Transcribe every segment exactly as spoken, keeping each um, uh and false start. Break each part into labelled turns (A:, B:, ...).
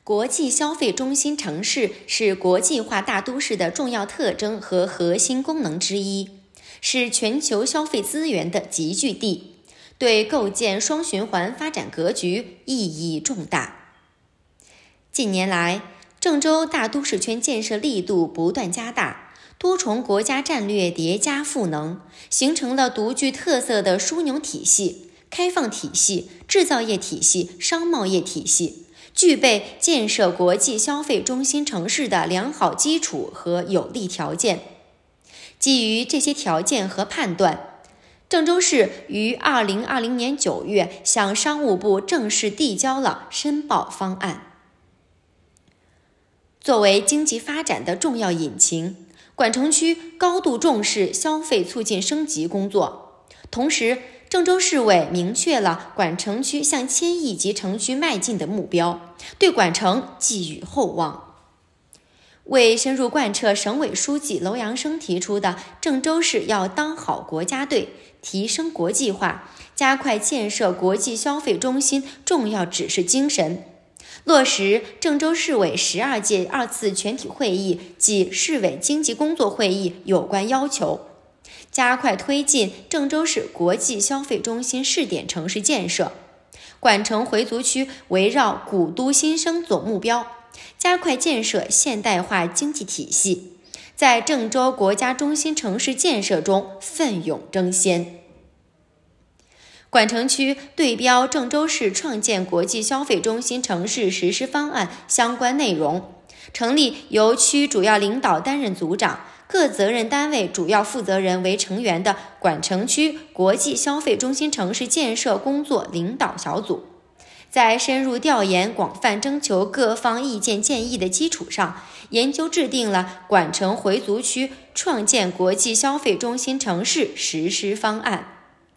A: 国际消费中心城市是国际化大都市的重要特征和核心功能之一，是全球消费资源的集聚地，对构建双循环发展格局意义重大。近年来，郑州大都市圈建设力度不断加大，多重国家战略叠加赋能，形成了独具特色的枢纽体系、开放体系、制造业体系、商贸业体系，具备建设国际消费中心城市的良好基础和有利条件。基于这些条件和判断，郑州市于二零二零年九月向商务部正式递交了申报方案。作为经济发展的重要引擎，管城区高度重视消费促进升级工作，同时郑州市委明确了管城区向千亿级城区迈进的目标，对管城寄予厚望。为深入贯彻省委书记楼阳生提出的郑州市要当好国家队，提升国际化，加快建设国际消费中心重要指示精神，落实郑州市委十二届二次全体会议及市委经济工作会议有关要求，加快推进郑州市国际消费中心试点城市建设，管城回族区围绕古都新生总目标，加快建设现代化经济体系，在郑州国家中心城市建设中奋勇争先。管城区对标郑州市创建国际消费中心城市实施方案相关内容，成立由区主要领导担任组长，各责任单位主要负责人为成员的管城区国际消费中心城市建设工作领导小组，在深入调研、广泛征求各方意见建议的基础上，研究制定了管城回族区创建国际消费中心城市实施方案。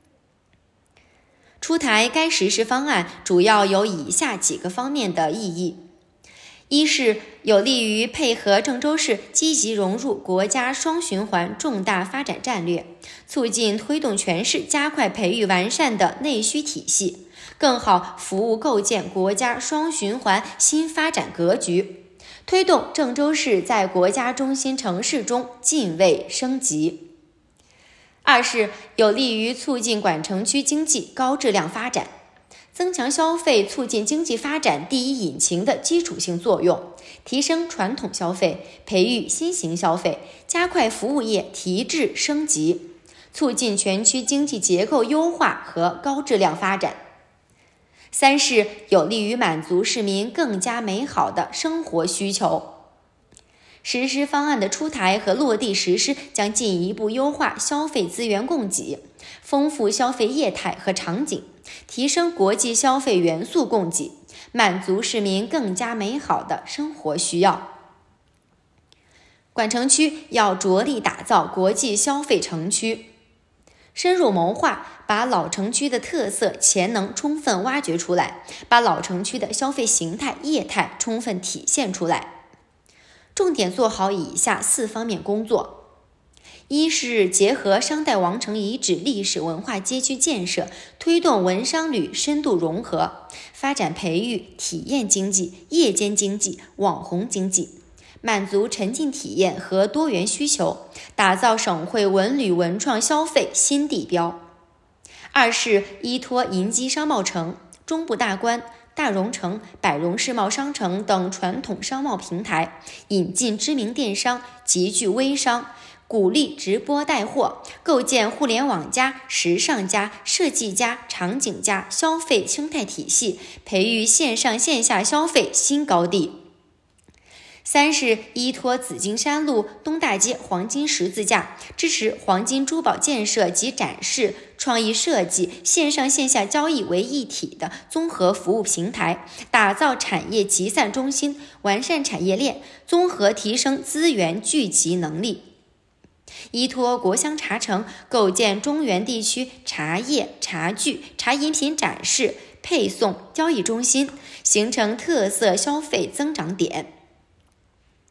A: 出台该实施方案主要有以下几个方面的意义：一是有利于配合郑州市积极融入国家双循环重大发展战略，促进推动全市加快培育完善的内需体系，更好服务构建国家双循环新发展格局，推动郑州市在国家中心城市中进位升级。二是有利于促进管城区经济高质量发展，增强消费促进经济发展第一引擎的基础性作用，提升传统消费，培育新型消费，加快服务业提质升级，促进全区经济结构优化和高质量发展。三是有利于满足市民更加美好的生活需求。实施方案的出台和落地实施将进一步优化消费资源供给，丰富消费业态和场景，提升国际消费元素供给，满足市民更加美好的生活需要。管城区要着力打造国际消费城区，深入谋划，把老城区的特色潜能充分挖掘出来，把老城区的消费形态业态充分体现出来。重点做好以下四方面工作：一是结合商代王城遗址历史文化街区建设，推动文商旅深度融合，发展培育体验经济、夜间经济、网红经济，满足沉浸体验和多元需求，打造省会文旅文创消费新地标。二是依托银基商贸城、中部大关、大融城、百融世贸商城等传统商贸平台，引进知名电商，集聚微商，鼓励直播带货，构建互联网加、时尚加、设计加、场景加消费生态体系，培育线上线下消费新高地。三是依托紫金山路、东大街黄金十字架，支持黄金珠宝建设及展示、创意设计、线上线下交易为一体的综合服务平台，打造产业集散中心，完善产业链，综合提升资源聚集能力。依托国香茶城，构建中原地区茶叶、茶具、茶饮品展示、配送、交易中心，形成特色消费增长点。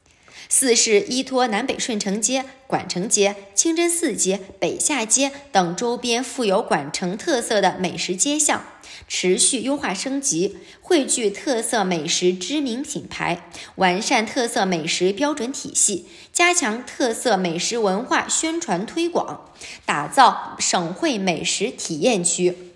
A: 四是依托南北顺城街、管城街、清真寺街、北下街等周边富有管城特色的美食街巷，持续优化升级，汇聚特色美食知名品牌，完善特色美食标准体系，加强特色美食文化宣传推广，打造省会美食体验区。